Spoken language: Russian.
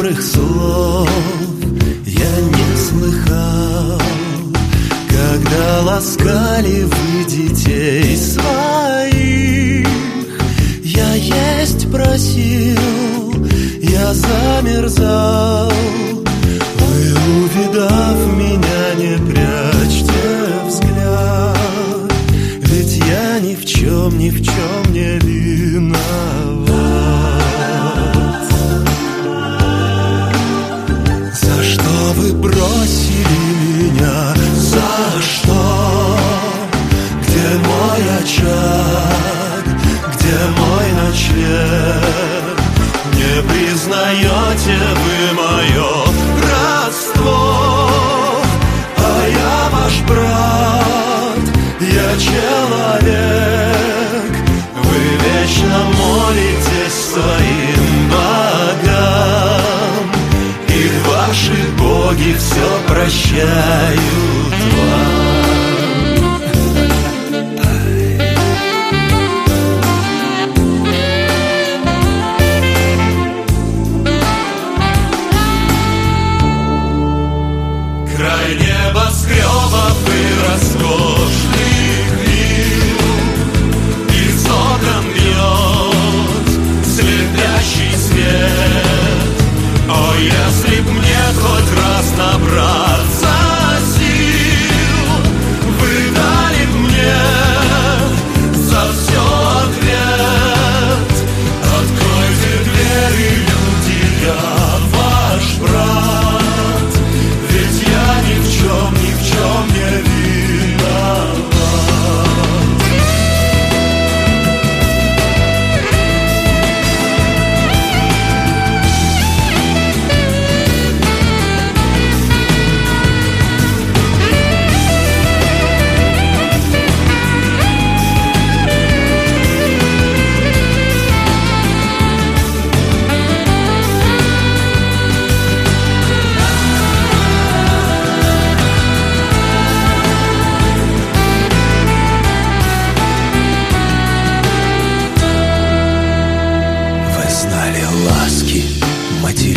добрых слов я не слыхал, когда ласкали вы детей своих. Я есть просил, я замерзал. Вы, увидав меня, не прячьте взгляд, ведь я ни в чем не виноват. За что вы бросили меня? За что? Где мой очаг? Где мой ночлег? Не признаете вы мое родство? А я ваш брат, я человек. Вы вечно молитесь своим богам, и ваши боги все прощают вам. Край небоскребов и роскошных вил, из окон бьет слепящий свет. О, если б мне хоть раз набраться сил, вы дали б мне за все ответ. Откройте двери, люди, я ваш брат, ведь я ни в чем не виноват. Ласки, материнской